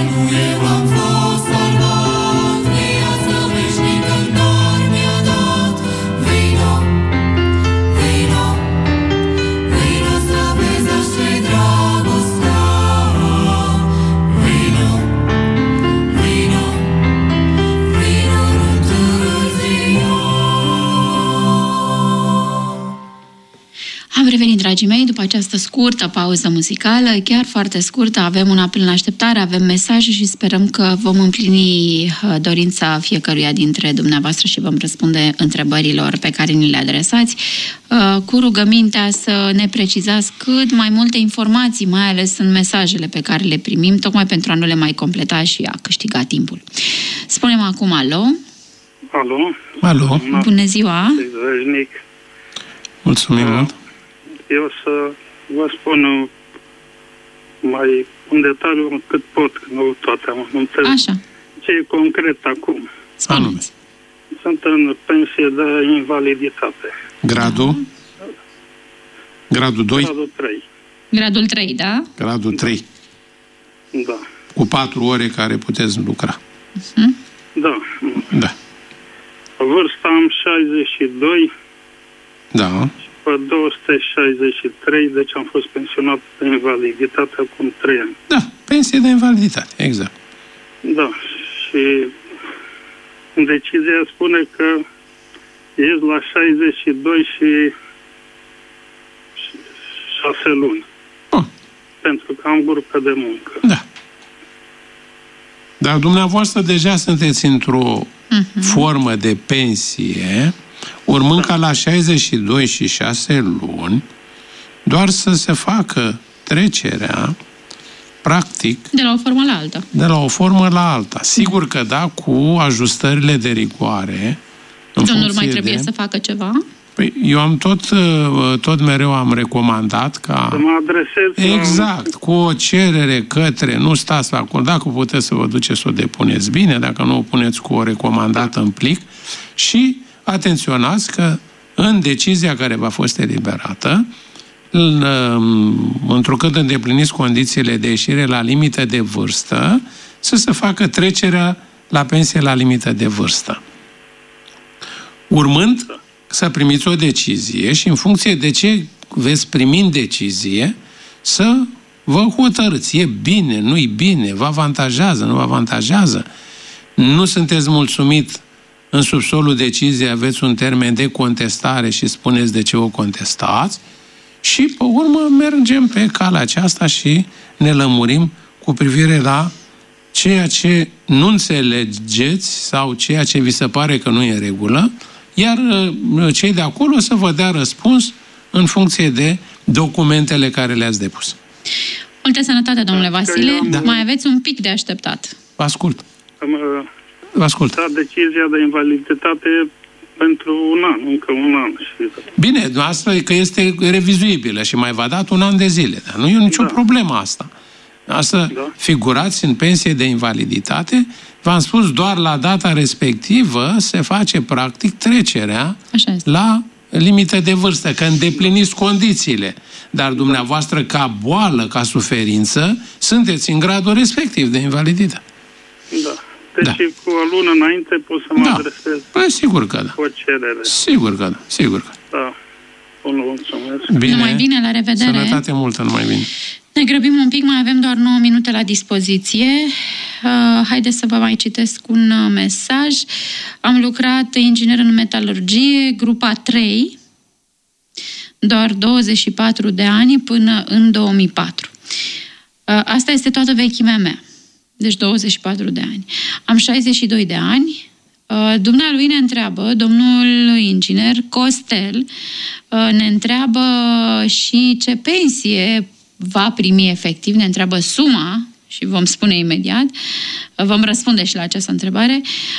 B: Dragii mei, după această scurtă pauză muzicală, chiar foarte scurtă, avem un apel în așteptare, avem mesaje și sperăm că vom împlini dorința fiecăruia dintre dumneavoastră și vom răspunde întrebărilor pe care ni le adresați, cu rugămintea să ne precizați cât mai multe informații, mai ales în mesajele pe care le primim, tocmai pentru a nu le mai completa și a câștiga timpul. Spunem acum alo.
F: Alo.
C: Alo.
B: Bună ziua.
C: Mulțumim mult.
F: Eu să vă spun mai în detaliu cât pot, că nu toate am înțeles.
B: Așa.
F: Ce e concret acum?
B: Spuneți.
F: Sunt în pensie de invaliditate.
C: Gradul? Gradul doi?
F: Gradul trei.
B: Gradul trei, da?
C: Gradul trei.
F: Da.
C: Cu patru ore care puteți lucra.
B: Uh-huh.
F: Da.
C: Da.
F: Vârsta am șaizeci și doi.
C: Da.
F: Pe două sute șaizeci și trei, deci am fost pensionat de invaliditate acum trei ani.
C: Da, pensie de invaliditate, exact.
F: Da, și decizia spune că ies la șaizeci și doi și șase luni.
C: Oh.
F: Pentru că am grupă de muncă.
C: Da. Dar dumneavoastră deja sunteți într-o uh-huh. formă de pensie, urmând da. ca la șaizeci și doi și șase luni, doar să se facă trecerea, practic,
B: de la o formă la alta.
C: De la o formă la alta. Sigur că da, cu ajustările de rigoare.
B: Domnul mai trebuie de... să facă ceva?
C: Păi, eu am tot, tot mereu am recomandat ca...
F: Să mă adresez...
C: Exact, cu o cerere către, nu stați la acolo, dacă puteți să vă duceți să o depuneți bine, dacă nu o puneți cu o recomandată în plic și atenționați că în decizia care v-a fost eliberată, întrucât îndepliniți condițiile de ieșire la limită de vârstă, să se facă trecerea la pensie la limită de vârstă. Urmând să primiți o decizie și în funcție de ce veți primi în decizie, să vă hotărâți. E bine, nu-i bine, vă avantajează, nu vă avantajează. Nu sunteți mulțumit în subsolul deciziei, aveți un termen de contestare și spuneți de ce o contestați și, pe urmă, mergem pe calea aceasta și ne lămurim cu privire la ceea ce nu înțelegeți sau ceea ce vi se pare că nu e în regulă, iar cei de acolo să vă dea răspuns în funcție de documentele care le-ați depus.
B: Multă sănătate, domnule Vasile. Da. Mai aveți un pic de așteptat.
C: Vă ascult.
F: Am
C: Vă ascult.
F: dat decizia de invaliditate pentru un an, încă un an. Și...
C: Bine, asta e că este revizuibilă și mai v-a dat un an de zile. Dar nu e nicio da. problemă asta. Asta da. figurați în pensie de invaliditate. V-am spus, doar la data respectivă se face practic trecerea la limită de vârstă, că îndepliniți condițiile. Dar dumneavoastră, ca boală, ca suferință, sunteți în gradul respectiv de invaliditate.
F: Da. Deci da. cu o lună înainte pot să mă
C: da.
F: adresez.
C: Păi, sigur că da.
F: Cu o cerere.
C: Sigur că da. Sigur că da.
F: Da. Bun, mulțumesc.
C: Bine.
B: Numai bine, la revedere.
C: Sănătate multă, numai bine.
B: Ne grăbim un pic, mai avem doar nouă minute la dispoziție. Uh, haideți să vă mai citesc un uh, mesaj. Am lucrat inginer în metalurgie, grupa trei, doar douăzeci și patru de ani până în două mii patru. Uh, asta este toată vechimea mea. Deci douăzeci și patru de ani. Am șaizeci și doi de ani. Uh, dumnealui ne întreabă, domnul inginer Costel, uh, ne întreabă și ce pensie va primi efectiv, ne întreabă suma și vom spune imediat, vom răspunde și la această întrebare.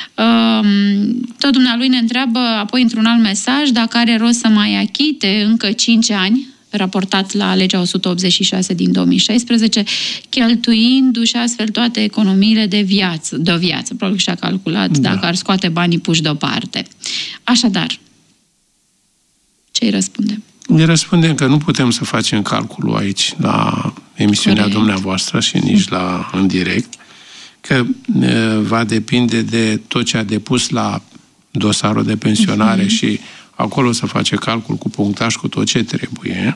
B: Tot dumnealui ne întreabă apoi într-un alt mesaj dacă are rost să mai achite încă cinci ani, raportat la legea o sută optzeci și șase din două mii șaisprezece, cheltuindu-și astfel toate economiile de viață, de o viață. Probabil și-a calculat da. dacă ar scoate banii puși deoparte. Așadar, ce îi răspundem?
C: Ne răspundem că nu putem să facem calculul aici la emisiunea Corect. dumneavoastră și nici la în direct. că va depinde de tot ce a depus la dosarul de pensionare mm-hmm. și acolo se face calcul cu punctaj, cu tot ce trebuie.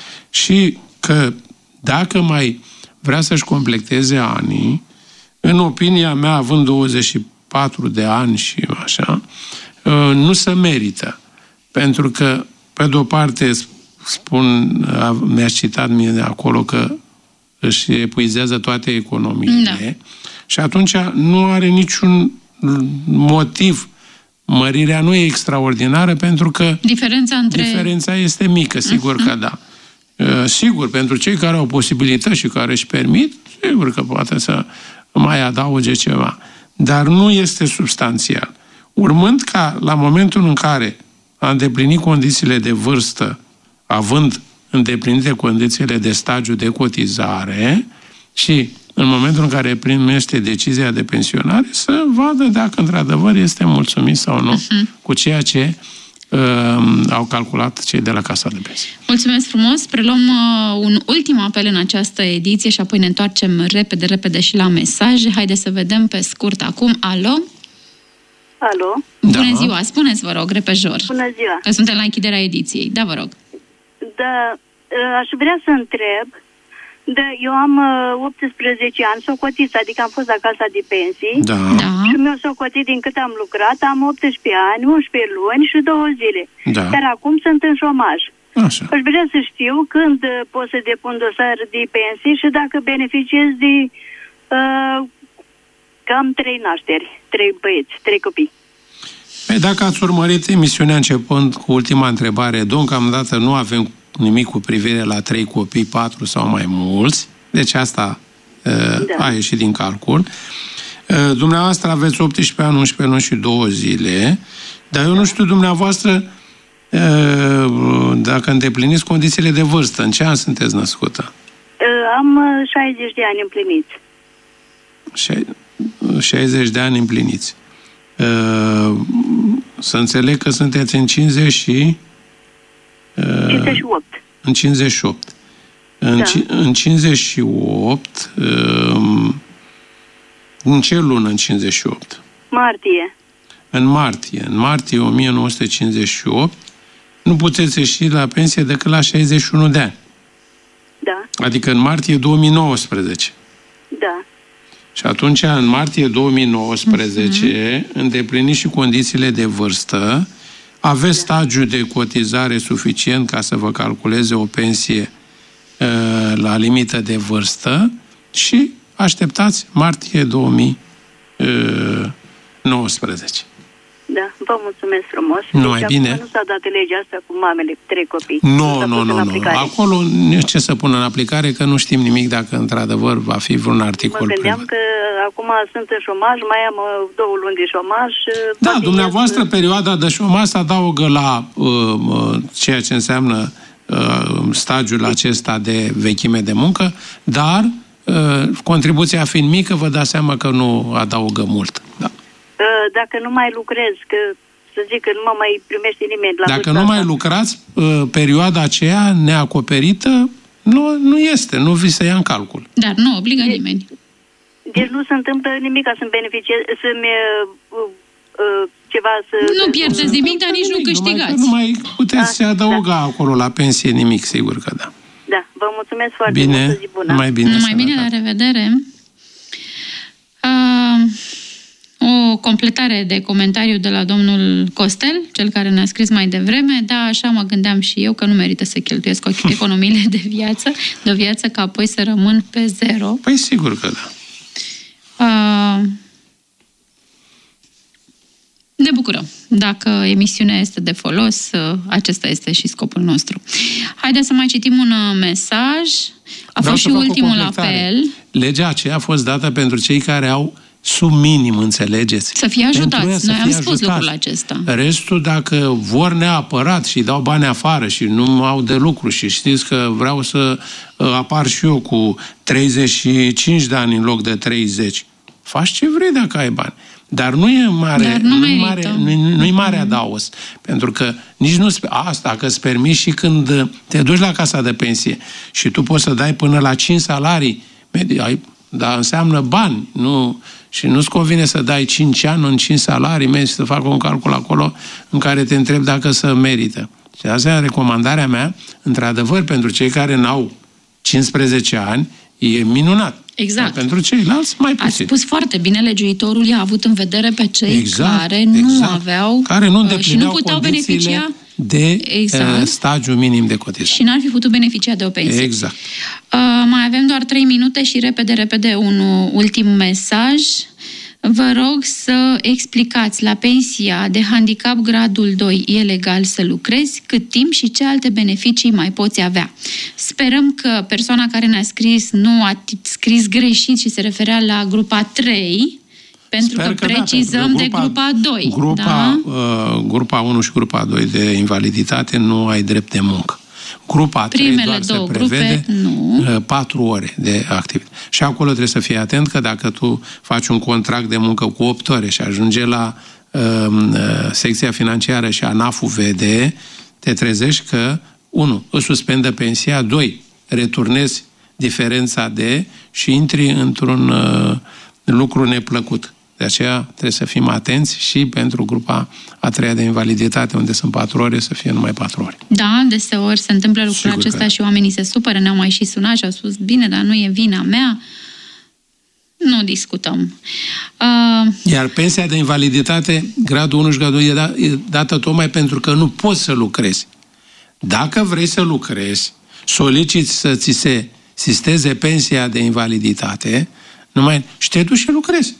C: Și că dacă mai vrea să-și completeze anii, în opinia mea, având douăzeci și patru de ani și așa, nu se merită. Pentru că, pe de-o parte, spun, mi-a citat mie acolo că își epuizează toate economiile da. Și atunci nu are niciun motiv. Mărirea nu e extraordinară pentru că
B: diferența, între...
C: diferența este mică, sigur uh-huh. că da. Sigur, pentru cei care au posibilități și care își permit, sigur că poate să mai adauge ceva. Dar nu este substanțial. Urmând ca la momentul în care a îndeplinit condițiile de vârstă, având îndeplinite condițiile de stagiu de cotizare și în momentul în care primește decizia de pensionare, să vadă dacă într-adevăr este mulțumit sau nu uh-huh. cu ceea ce uh, au calculat cei de la Casa de Pensii.
B: Mulțumesc frumos! Preluăm uh, un ultim apel în această ediție și apoi ne întoarcem repede, repede și la mesaje. Haideți să vedem pe scurt acum. Alo?
D: Alo?
B: Bună
C: da.
B: ziua! Spuneți, vă rog, repejor.
D: Bună ziua!
B: Că suntem la închiderea ediției. Da, vă rog.
D: Da, aș vrea să întreb. Da, eu am optsprezece ani, socotit, adică am fost la Casa de Pensii.
C: Da.
B: Da.
D: Și mi-au socotit din cât am lucrat, am optsprezece ani, unsprezece luni și două zile.
C: Da.
D: Dar acum sunt în șomaj.
C: Așa.
D: Aș vrea să știu când pot să depun dosar de pensii și dacă beneficiez de uh, cam trei nașteri, trei băieți, trei copii.
C: Păi dacă ați urmărit emisiunea începând cu ultima întrebare, deocamdată nu avem nimic cu privire la trei copii, patru sau mai mulți, deci asta uh, da. a ieșit din calcul. Uh, dumneavoastră aveți optsprezece ani, unsprezece luni și două zile, dar eu nu știu dumneavoastră uh, dacă îndepliniți condițiile de vârstă. În ce an sunteți născută?
D: Uh, am șaizeci de ani împliniți.
C: șaizeci de ani împliniți. Uh, să înțeleg că sunteți în cincizeci și...
D: cincizeci și opt.
C: În cincizeci și opt. În, da. ci, în cincizeci și opt, um, în ce lună în cincizeci și opt?
D: Martie.
C: În martie. În martie o mie nouă sute cincizeci și opt nu puteți ieși la pensie decât la șaizeci și unu de ani.
D: Da.
C: Adică în martie două mii nouăsprezece.
D: Da.
C: Și atunci, în martie două mii nouăsprezece, uh-huh. îndepliniți și condițiile de vârstă, aveți stagiu de cotizare suficient ca să vă calculeze o pensie uh, la limită de vârstă și așteptați martie două mii nouăsprezece.
D: Da, vă mulțumesc frumos.
C: Nu mai bine.
D: Nu s-a dat legea asta cu mamele, trei copii.
C: Nu, nu, nu, nu. Acolo nu ce să pună în aplicare, că nu știm nimic dacă într-adăvăr va fi vreun articol.
D: Mă gândeam că acum sunt în șomaj, mai am două luni de șomaj.
C: Da, dumneavoastră perioada de șomaj se adaugă la uh, ceea ce înseamnă uh, stagiul acesta de vechime de muncă, dar uh, contribuția fiind mică, vă dați seama că nu adaugă mult. Da.
D: Dacă nu mai lucrez, că să zic că nu mă mai primește nimeni la
C: Dacă nu mai lucrați, perioada aceea neacoperită nu, nu este, nu vi se ia în calcul.
B: Dar nu obligă de, nimeni.
D: Deci nu se întâmplă nimic ca să-mi beneficiez, să-mi uh, uh, ceva să...
B: Nu pierdeți nimic, dar nici nu câștigați.
C: Nu mai puteți
D: da,
C: adăuga
D: da.
C: acolo la pensie nimic, sigur că da.
D: Da, vă mulțumesc foarte
C: bine,
D: mult, zi bună.
C: Mai bine,
B: Numai bine, la revedere. Uh... O completare de comentariu de la domnul Costel, cel care ne-a scris mai devreme. Da, așa mă gândeam și eu, că nu merită să cheltuiesc economiile de viață, de viață, ca apoi să rămân pe zero.
C: Păi sigur că da.
B: Uh, ne bucurăm. Dacă emisiunea este de folos, acesta este și scopul nostru. Haideți să mai citim un mesaj. A
C: Vreau
B: fost și ultimul apel.
C: Legea aceea a fost dată pentru cei care au sub minim, înțelegeți?
B: Să fie ajutați. Noi am spus
C: ajutați.
B: lucrul acesta.
C: Restul, dacă vor neapărat și dau bani afară și nu au de lucru și știți că vreau să apar și eu cu treizeci și cinci de ani în loc de treizeci, faci ce vrei dacă ai bani. Dar nu e mare,
B: nu
C: nu mare, nu, nu-i mare adaos. Pentru că nici nu... Asta, că îți permiți și când te duci la casa de pensie și tu poți să dai până la cinci salarii, ai dar înseamnă bani. Nu, și nu-ți convine să dai cinci ani în cinci salarii, mergi să facă un calcul acolo în care te întrebi dacă să merită. Și asta e recomandarea mea, într-adevăr, pentru cei care n-au cincisprezece ani, e minunat.
B: Exact.
C: Dar pentru ceilalți, mai puțin.
B: Ați spus foarte bine, legiuitorul i-a avut în vedere pe cei exact, care nu
C: exact.
B: aveau
C: care nu
B: și nu puteau beneficia
C: de exact. stagiu minim de cotizare.
B: Și n-ar fi putut beneficia de o pensie.
C: Exact.
B: Uh, mai avem doar trei minute și repede, repede un ultim mesaj. Vă rog să explicați, la pensia de handicap gradul doi e legal să lucrezi, cât timp și ce alte beneficii mai poți avea. Sperăm că persoana care ne-a scris nu a scris greșit și se referea la grupa trei, pentru Sper că, că precizăm da, de grupa doi.
C: Grupa, da? uh, grupa unu și grupa doi de invaliditate nu ai drept de muncă. Grupa trei doar se prevede grupe, patru ore de activitate. Și acolo trebuie să fii atent că dacă tu faci un contract de muncă cu opt ore și ajunge la uh, secția financiară și ANAF-ul vede, te trezești că, unu, îți suspendă pensia, doi, returnezi diferența de și intri într-un uh, lucru neplăcut. De aceea trebuie să fim atenți și pentru grupa a treia de invaliditate, unde sunt patru ore, să fie numai patru ore.
B: Da, deseori se întâmplă lucrul Sigur acesta că... și oamenii se supără, ne-au mai și sunat și au spus, bine, dar nu e vina mea. Nu discutăm. Uh...
C: Iar pensia de invaliditate, gradul unu și gradul doi, e, da, e dată tocmai pentru că nu poți să lucrezi. Dacă vrei să lucrezi, soliciți să ți se sisteze pensia de invaliditate, numai și te duci și lucrezi.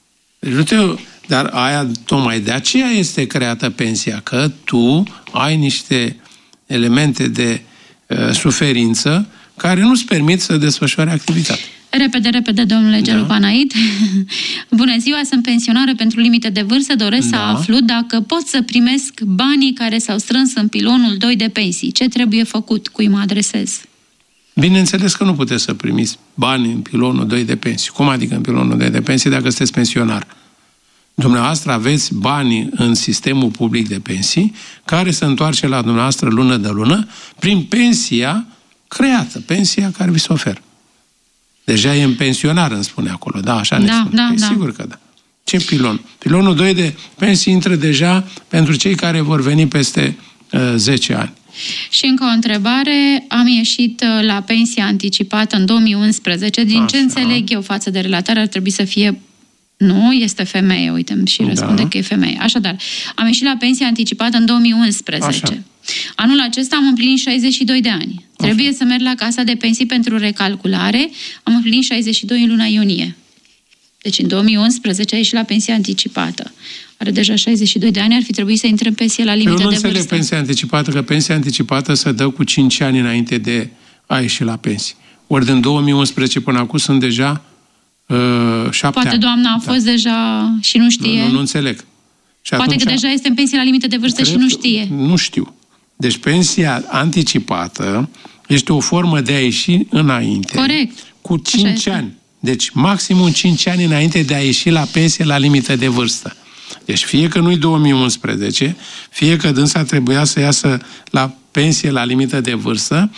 C: Dar aia, tocmai de aceea este creată pensia, că tu ai niște elemente de uh, suferință care nu-ți permit să desfășori activitatea.
B: Repede, repede, domnule Gelu da. Panait. Bună ziua, sunt pensionară pentru limite de vârstă, doresc da. să aflu dacă pot să primesc banii care s-au strâns în pilonul doi de pensii. Ce trebuie făcut? Cui mă adresez?
C: Bineînțeles că nu puteți să primiți bani în pilonul doi de pensii. Cum adică în pilonul doi de pensii dacă sunteți pensionar? Dumneavoastră aveți bani în sistemul public de pensii care se întoarce la dumneavoastră lună de lună prin pensia creată, pensia care vi se oferă. Deja e în pensionar, îmi spune acolo. Da, așa ne
B: da,
C: spune.
B: Da,
C: e
B: da.
C: Sigur că da. Ce pilon? Pilonul doi de pensii intră deja pentru cei care vor veni peste uh, zece ani.
B: Și încă o întrebare, am ieșit la pensia anticipată în două mii unsprezece, din Așa. ce înțeleg eu față de relatare ar trebui să fie, nu, este femeie, uite, și răspunde da. că e femeie. Așadar, am ieșit la pensia anticipată în două mii unsprezece. Așa. Anul acesta am împlinit șaizeci și doi de ani. Așa. Trebuie să merg la casa de pensii pentru recalculare, am împlinit șaizeci și doi în luna iunie. Deci în două mii unsprezece a ieșit la pensia anticipată. Are deja șaizeci și doi de ani, ar fi trebuit să intre în pensie la limită de vârstă. Eu nu înțeleg
C: pensia anticipată, că pensia anticipată se dă cu cinci ani înainte de a ieși la pensie. Ori din două mii unsprezece până acum sunt deja uh, șapte
B: Poate
C: ani.
B: doamna a fost da. deja și nu știe.
C: Nu, nu, nu înțeleg. Și
B: Poate
C: atunci,
B: că deja este în pensie la limită de vârstă și nu știe.
C: Nu știu. Deci pensia anticipată este o formă de a ieși înainte.
B: Corect.
C: Cu cinci ani. Deci maximum cinci ani înainte de a ieși la pensie la limită de vârstă. Deci fie că nu-i două mii unsprezece, fie că dânsa trebuia să iasă la pensie la limită de vârstă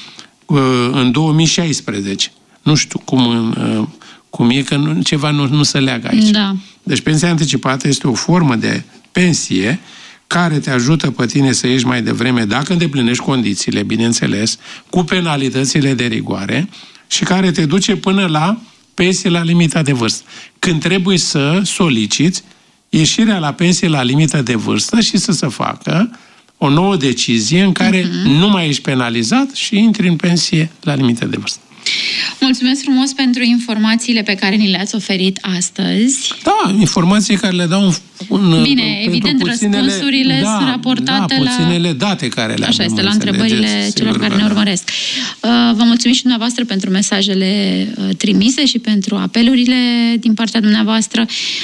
C: în două mii șaisprezece. Nu știu cum, cum e, că nu, ceva nu, nu se leagă aici.
B: Da.
C: Deci pensia anticipată este o formă de pensie care te ajută pe tine să ieși mai devreme dacă îndeplinești condițiile, bineînțeles, cu penalitățile de rigoare și care te duce până la pensie la limita de vârstă. Când trebuie să soliciți ieșirea la pensie la limită de vârstă și să se facă o nouă decizie în care uh-huh. nu mai ești penalizat și intri în pensie la limită de vârstă.
B: Mulțumesc frumos pentru informațiile pe care ni le-ați oferit astăzi.
C: Da, informații care le dau un... un
B: Bine, evident, puținele, răspunsurile
C: da,
B: sunt raportate
C: da,
B: la...
C: puținele date care le
B: Așa este, la întrebările celor care ne urmăresc. Vă mulțumim și dumneavoastră pentru mesajele trimise și pentru apelurile din partea dumneavoastră.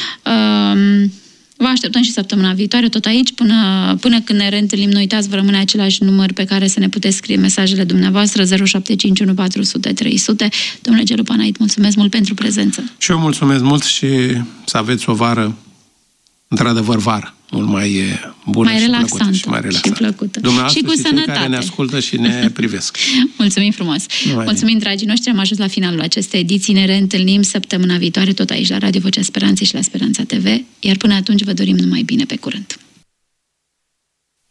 B: Vă așteptăm și săptămâna viitoare, tot aici, până, până când ne reîntâlnim. Nu uitați, vă rămâne același număr pe care să ne puteți scrie mesajele dumneavoastră, zero șapte cinci unu patru zero zero trei zero zero. Domnule Gelu Panait, mulțumesc mult pentru prezență.
C: Și eu mulțumesc mult și să aveți o vară, într-adevăr vară. mult mai bună
B: mai
C: și
B: relaxantă
C: plăcută și mai relaxantă.
B: Și plăcută.
C: Dumneavoastră
B: și cu
C: și
B: sănătate.
C: cei care ne ascultă și ne privesc.
B: Mulțumim frumos!
C: Numai
B: Mulțumim, dragii noștri, am ajuns la finalul acestei ediții. Ne reîntâlnim săptămâna viitoare tot aici la Radio Vocea Speranței și la Speranța T V, iar până atunci vă dorim numai bine, pe curând!